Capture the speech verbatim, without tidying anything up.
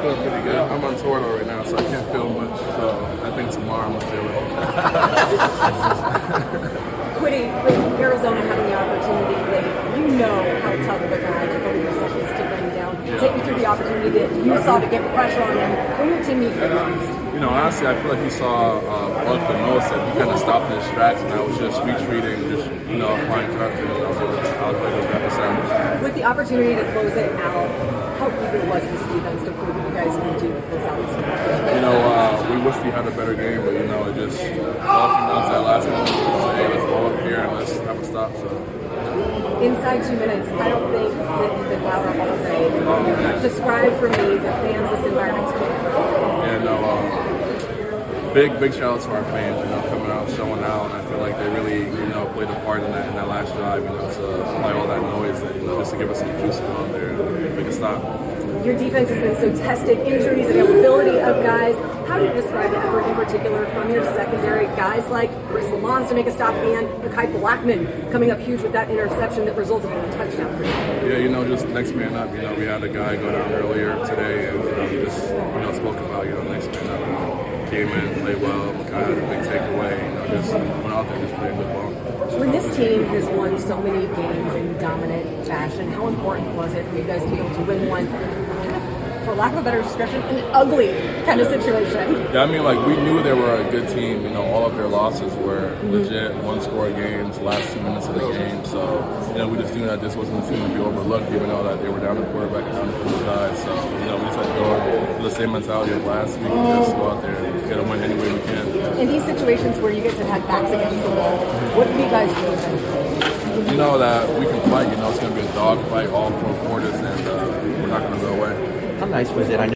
feel pretty good. I'm on tour though right now, so I can't feel much. So I think tomorrow I'm gonna feel it. Quitting with Arizona having the opportunity, like, you know how tough of a guy Jacoby Brissett is to bring down. Yeah. Take me through the opportunity that you saw to get pressure on him when your team needed it most. You know, honestly, I feel like he saw uh, Buck the most, and he kind of stopped the distracts, and I was just retreating, just, you know, applying pressure. I was able to outplay those representatives. With the opportunity to close it out, how eager was this defense to prove what you guys can do to close out this game? You know, uh, we wish we had a better game, but, you know, it just all came down to that last moment. Say, hey, let's ball up here and let's have a stop. So. Inside two minutes, I don't think that you've been louder all day. Um, Describe for me the fans this environment's been. Yeah, no, um, big, big shout out to our fans, you know, coming out, showing out, and I feel like they really, you know, played a part in that in that last drive, you know, to apply all that noise, and, you know, just to give us some juice out there and make a stop. Your defense has been so tested, injuries, availability of guys. How do you describe the effort in particular from your secondary guys like Chris Lamons to make a stop and Mekhi Blackmon coming up huge with that interception that resulted in a touchdown for you? Yeah, you know, just next man up. You know, we had a guy go down earlier today, and you know, he just you know spoke about you know next man up. You know, came in, played well. Mekhi had a big takeaway. You know, just went out there and just played good ball. When this team has won so many games in dominant fashion, how important was it for you guys to be able to win one, for lack of a better description, an ugly kind of situation? Yeah, I mean, like, we knew they were a good team. You know, all of their losses were legit one-score games, last two minutes of the game. So, you know, we just knew that this wasn't a team to be overlooked, even though that they were down the quarterback and down the field side. So, you know, we just had to go with the same mentality of last week and just go out there and get a win any way we can. In these situations where you guys have had backs against the wall, what do you guys do eventually? You know that we can fight. You know, it's going to be a dog fight all four quarters, and uh, we're not going to go away. How nice was it? I know